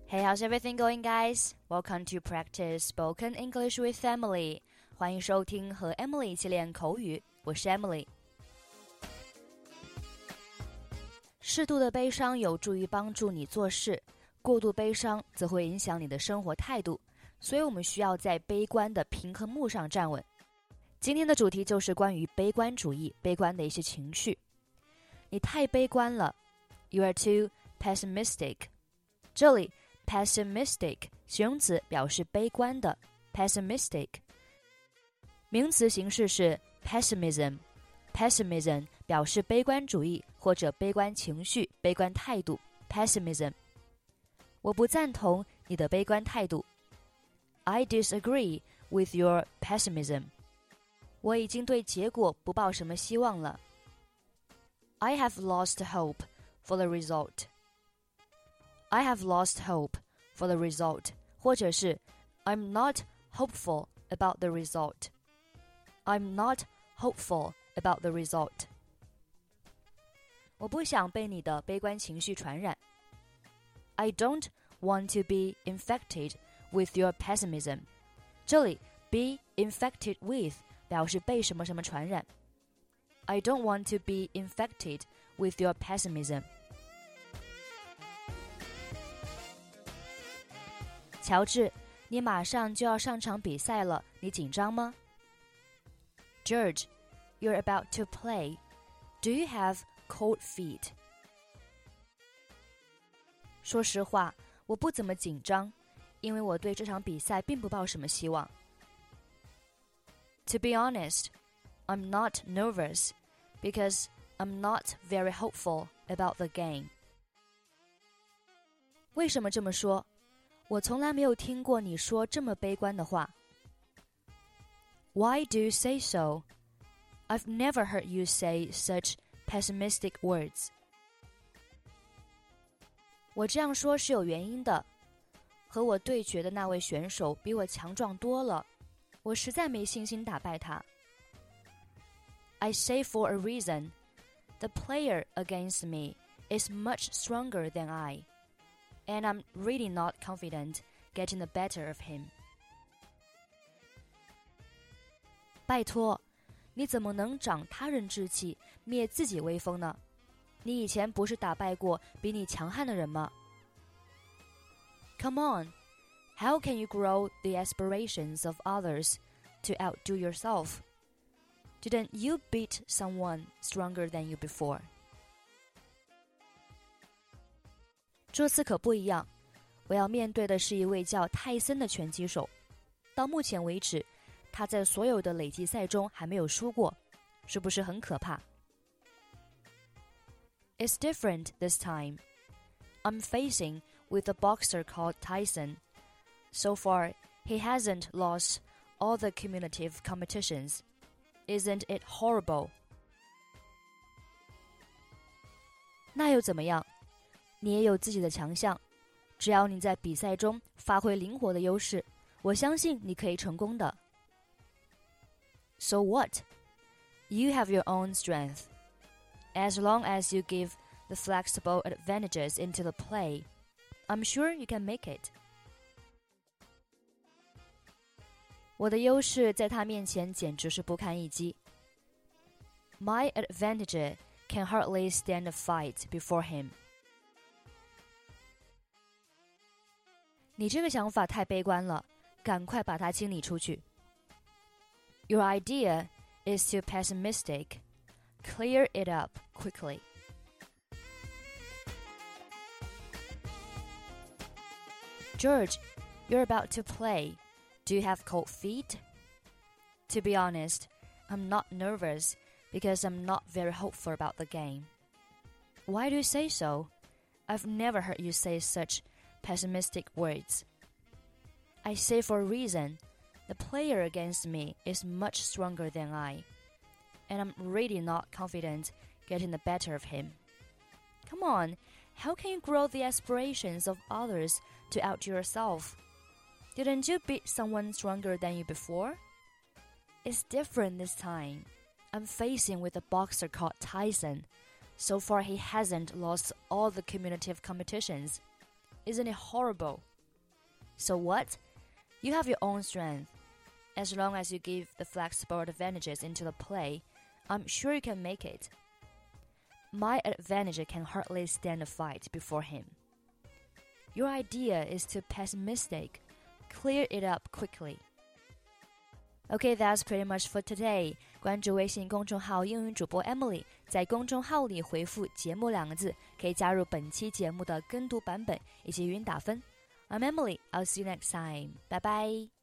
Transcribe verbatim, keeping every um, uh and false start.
Hey, how's everything going, guys? Welcome to practice spoken English with Emily. 欢迎收听和 Emily 一起练口语，我是 Emily。适度的悲伤有助于帮助你做事，过度悲伤则会影响你的生活态度，所以我们需要在悲观的平衡木上站稳。今天的主题就是关于悲观主义，悲观的一些情绪。你太悲观了 ，You are too pessimistic。这里pessimistic 形容词表示悲观的 pessimistic， 名词形式是 pessimism， pessimism 表示悲观主义或者悲观情绪、悲观态度 pessimism。 我不赞同你的悲观态度 I disagree with your pessimism。 我已经对结果不抱什么希望了 I have lost hope for the result。I have lost hope for the result， 或者是 I'm not hopeful about the result. I'm not hopeful about the result. 我不想被你的悲观情绪传染 I don't want to be infected with your pessimism. 这里 be infected with 表示被什么什么传染 I don't want to be infected with your pessimism.乔治，你马上就要上场比赛了，你紧张吗 George, you're about to play. Do you have cold feet? 说实话，我不怎么紧张，因为我对这场比赛并不抱什么希望。To be honest, I'm not nervous because I'm not very hopeful about the game. 为什么这么说？我从来没有听过你说这么悲观的话。Why do you say so? I've never heard you say such pessimistic words. 我这样说是有原因的。和我对决的那位选手比我强壮多了，我实在没信心打败他。I say for a reason. The player against me is much stronger than I.And I'm really not confident getting the better of him. 拜托，你怎么能长他人志气，灭自己威风呢？你以前不是打败过比你强悍的人吗 Come on, how can you grow the aspirations of others to outdo yourself? Didn't you beat someone stronger than you before?这次可不一样，我要面对的是一位叫泰森的拳击手。到目前为止，他在所有的累计赛中还没有输过，是不是很可怕 It's different this time. I'm facing with a boxer called Tyson. So far, he hasn't lost all the cumulative competitions. Isn't it horrible? 那又怎么样？你也有自己的强项，只要你在比赛中发挥灵活的优势，我相信你可以成功的。So what? You have your own strength. As long as you give the flexible advantages into the play, I'm sure you can make it. 我的优势在他面前简直是不堪一击。My advantage can hardly stand a fight before him.你这个想法太悲观了，赶快把它清理出去。Your idea is too pessimistic. Clear it up quickly. George, you're about to play. Do you have cold feet? To be honest, I'm not nervous because I'm not very hopeful about the game. Why do you say so? I've never heard you say such pessimistic words. I say for a reason. The player against me is much stronger than I, and I'm really not confident getting the better of him. Come on, how can you grow the aspirations of others to outdo yourself? Didn't you beat someone stronger than you before? It's different this time. I'm facing with a boxer called Tyson. So far he hasn't lost all the cumulative competitions. Isn't it horrible? So what? You have your own strength. As long as you give the flexible advantages into the play, I'm sure you can make it. My advantage can hardly stand a fight before him. Your idea is too pessimistic. Clear it up quickly. Okay, that's pretty much for today. 关注微信公众号英语主播 Emily， 在公众号里回复节目两个字，可以加入本期节目的跟读版本以及语音打分。I'm Emily, I'll see you next time. Bye bye.